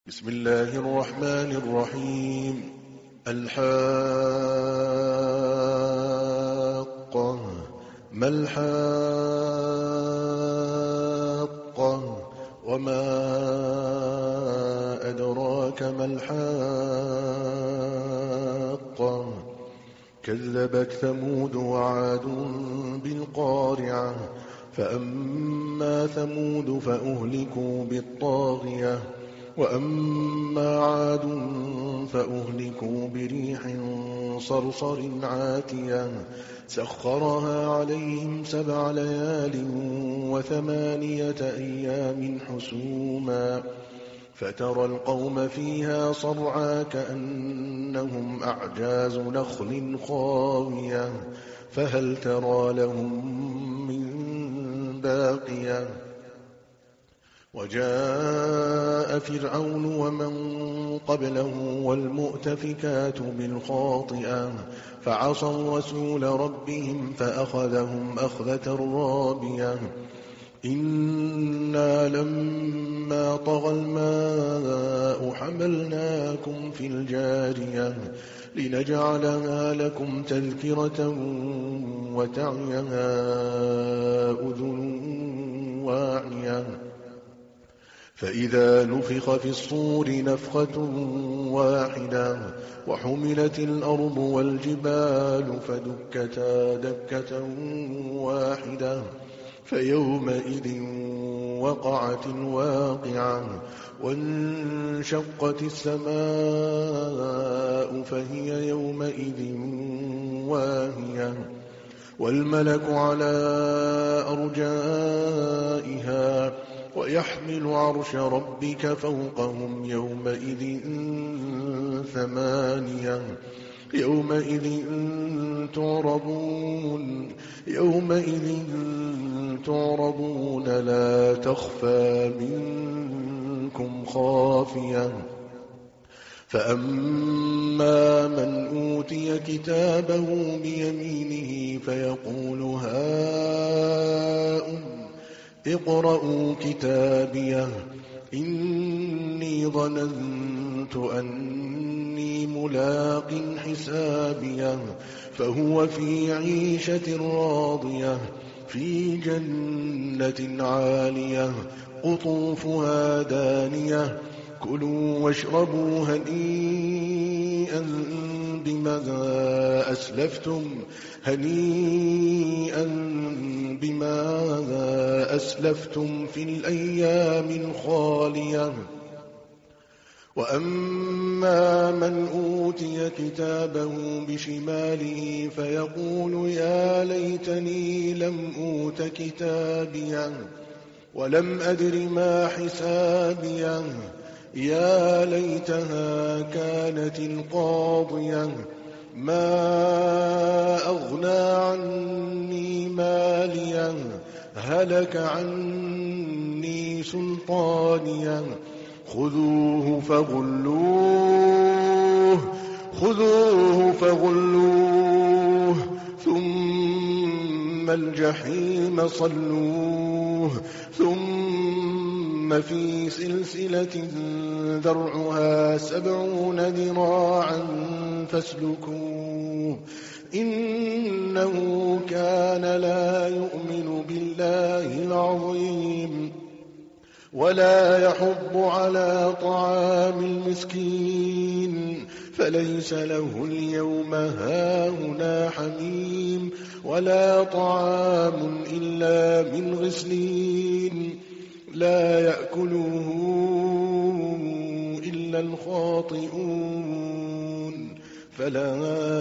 بسم الله الرحمن الرحيم. الحاقة ما الحاقة وما أدراك ما الحاقة كذبت ثمود وعاد بالقارعة فأما ثمود فأهلكوا بالطاغية وأما عاد فأهلكوا بريح صرصر عاتية سخرها عليهم 7 ليال و8 أيام حسوما فترى القوم فيها صرعى كأنهم أعجاز نخل خاوية فهل ترى لهم من باقية وجاء فرعون ومن قبله والمؤتفكات بالخاطئة فعصوا رسول ربهم فأخذهم أخذة رابية إنا لما طغى الماء حملناكم في الجارية لنجعلها لكم تذكرة وتعيها أذن واعية فإذا نفخ في الصور نفخة واحدة وحملت الأرض والجبال فدكتا دكة واحدة فيومئذ وقعت الواقعة وانشقت السماء فهي يومئذ واهية والملك على أرجائها ويحمل عرش ربك فوقهم يومئذ 8 يومئذ تعرضون لا تخفى منكم خافية فأما من أوتي كتابه بيمينه فيقول هاؤم اقرءوا كتابيه إني ظننت أني ملاق حسابيه فهو في عيشة راضية في جنة عالية قطوفها دانية كلوا واشربوا هنيئا بما أسلفتم في الأيام الخالية وأما من أوتي كتابه بشماله فيقول يا ليتني لم أوت كتابيه ولم أدر ما حسابيه يا ليتها كانت القاضية ما أغنى عني ماليه هلك عني سلطانيه خذوه فغلوه ثم الجحيم صلوه ثم في سلسلة ذرعها 70 ذراعا فاسلكوه إنه كان لا يؤمن بالله العظيم ولا يحض على طعام المسكين فليس له اليوم هاهنا حميم ولا طعام إلا من غسلين لا يأكله إلا الخاطئون فلا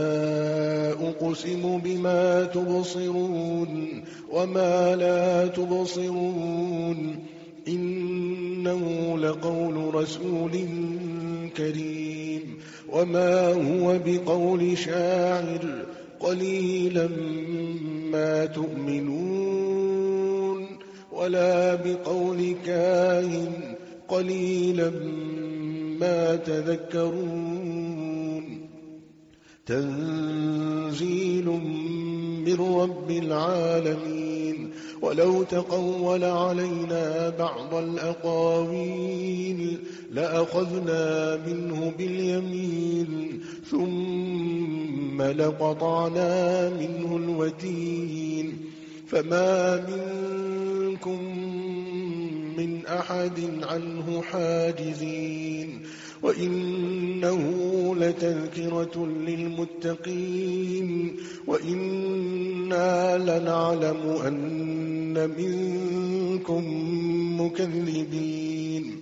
أقسم بما تبصرون وما لا تبصرون إنه لقول رسول كريم وما هو بقول شاعر قليلا ما تؤمنون ولا بقول كاهن قليلا ما تذكرون تنزيل من رب العالمين. ولو تقول علينا بعض الأقاويل لأخذنا منه باليمين ثم لقطعنا منه الوتين. فما منكم من أحد عنه حاجزين. وإنه لتذكرة للمتقين وإنا لنعلم أن منكم مكذبين.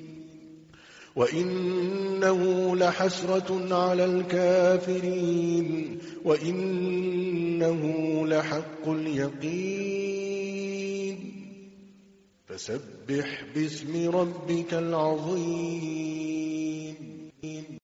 وإنه لحسرة على الكافرين وإنه لحق اليقين. فسبح باسم ربك العظيم.